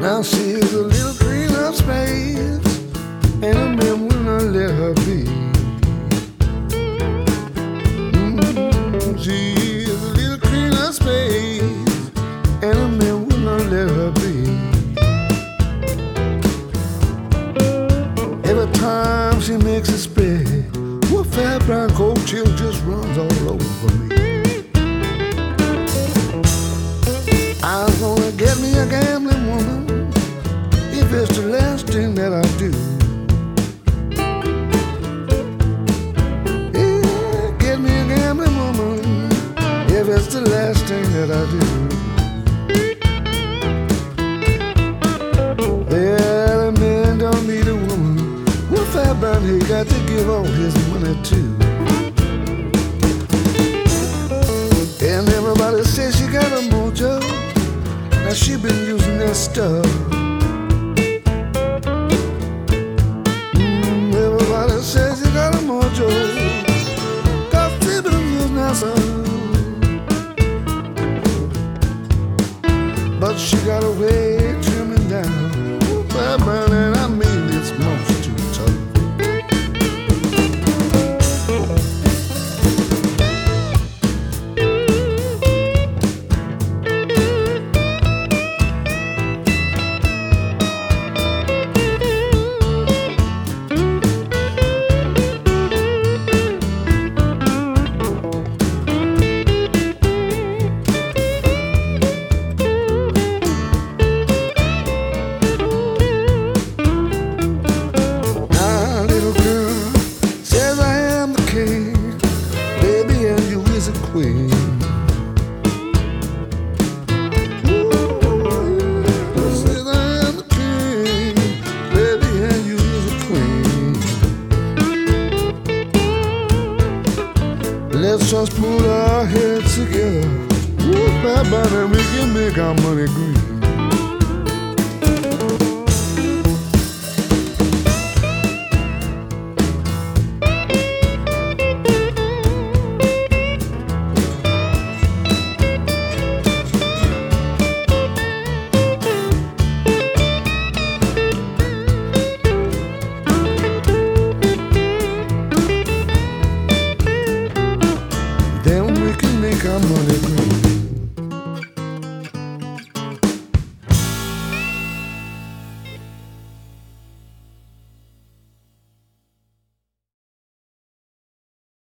Now she's a little green of space, and a man will not let her be. She's a little queen of space, and a man will not let her be. Every time she makes a spread, her fat brown coat chill just runs all over me. I was gonna get me a gambling woman if it's the last thing that I do. Yeah, get me a gambling woman if it's the last thing that I do. Well, a man don't need a woman with fat brown hair, got to give all his money too. And everybody says she got a mojo. Now she been using that stuff. Everybody says she got a mojo, 'cause she been using that stuff. But she got a way trimming down, and I mean it's most too tough. Let's just put our heads together, whoop, and we can make our money green. Then we can make our money green.